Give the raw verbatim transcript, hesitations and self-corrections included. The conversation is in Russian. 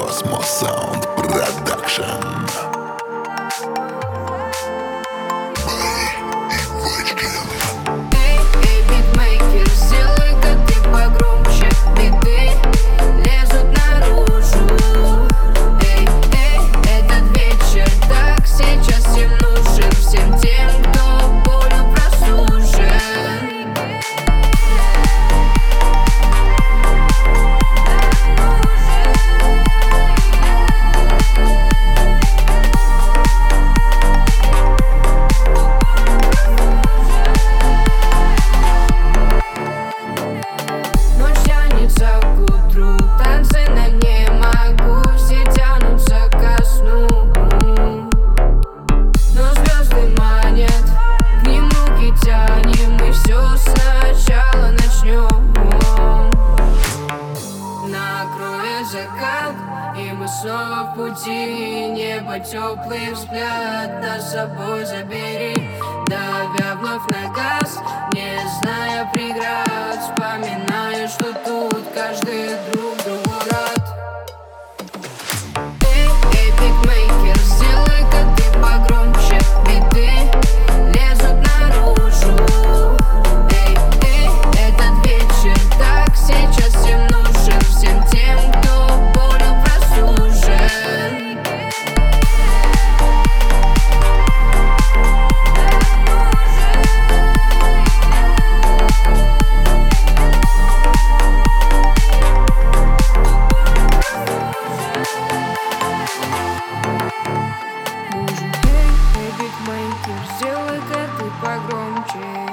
Cosmos Sound Production. Эй, эй, битмейкер, сделай-ка ты погромче. Биты лезут наружу. Эй, эй, этот вечер так сейчас всем нужен. Всем тем, кто болью просужен. Ночь тянется к утру, танцы на не могу, все тянутся ко сну. Но звезды манят, к ним руки тянем, мы все сначала начнем. Накроет закат, и мы снова в пути. Небо теплый взгляд, нас с собой забери. Давя вновь на газ, не зная преград, вспоминаю, что тут каждый друг другу рад. Эй, эй, битмейкер, сделай-ка ты погромче. Биты лезут наружу. Эй, эй, этот вечер так сейчас всем нужен. Всем тем, кто болью просужен. Эй, эй, битмейкер, сделай-ка ты погромче.